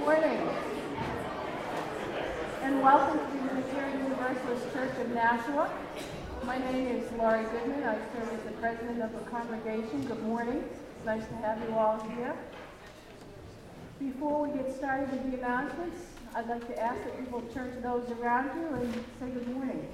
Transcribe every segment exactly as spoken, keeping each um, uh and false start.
morning, and welcome to the Unitarian Universalist Church of Nashua. My name is Laurie Goodman. I serve as the president of the congregation. Good morning. It's nice to have you all here. Before we get started with the announcements, I'd like to ask that people turn to those around you and say good morning.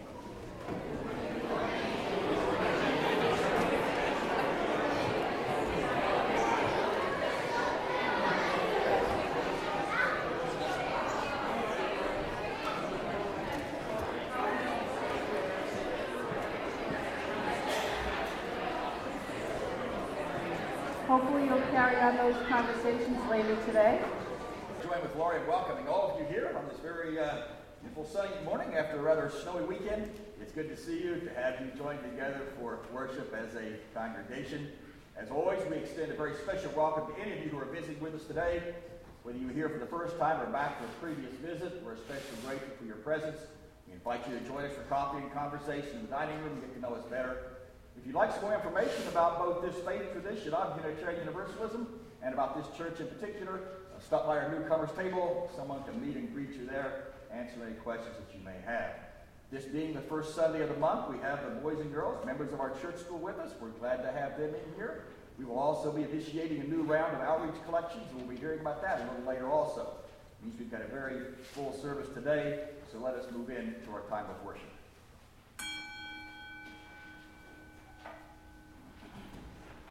Hopefully you'll carry on those conversations later today. Join with Laurie in welcoming all of you here on this very uh, beautiful sunny morning after a rather snowy weekend. It's good to see you, to have you join together for worship as a congregation. As always, we extend a very special welcome to any of you who are visiting with us today. Whether you're here for the first time or back for a previous visit, we're especially grateful for your presence. We invite you to join us for coffee and conversation in the dining room and get to know us better. If you'd like some more information about both this faith tradition of Unitarian Universalism and about this church in particular, uh, stop by our newcomers table. Someone can meet and greet you there, answer any questions that you may have. This being the first Sunday of the month, we have the boys and girls, members of our church school with us. We're glad to have them in here. We will also be initiating a new round of outreach collections. We'll be hearing about that a little later also. It means we've got a very full service today, so let us move in to our time of worship.